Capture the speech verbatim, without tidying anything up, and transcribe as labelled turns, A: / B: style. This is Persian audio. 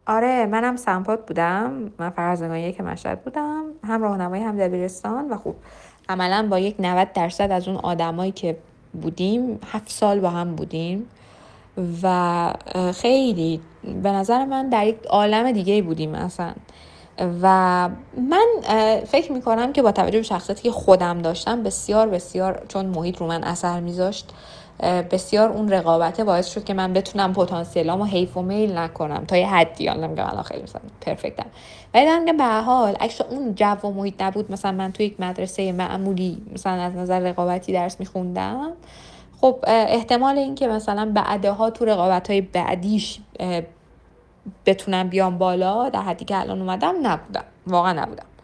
A: آره منم سمپات بودم، من فرزانگاهی که مشهد بودم، هم راهنمایی هم دبیرستان. و خب عملا با یک نود درصد از اون آدمایی که بودیم هفت سال با هم بودیم و خیلی به نظر من در یک عالم دیگه بودیم اصلا. و من فکر میکنم که با توجه به شخصیتی که خودم داشتم بسیار بسیار، چون محیط رو من اثر میذاشت، بسیار اون رقابته باعث شد که من بتونم پتانسیلامو حیف و میل نکنم تا یه حدی. حالا نمیگم الان خیلی مثلا پرفکتم، ولی دارم میگم به هر حال اگه اون جو و محیط نبود، مثلا من توی یک مدرسه معمولی مثلا از نظر رقابتی درس میخوندم، خب احتمال این که مثلا بعدها تو رقابت‌های بعدیش بتونم بیام بالا در حدی که الان اومدم نبودم، واقعا نبودم.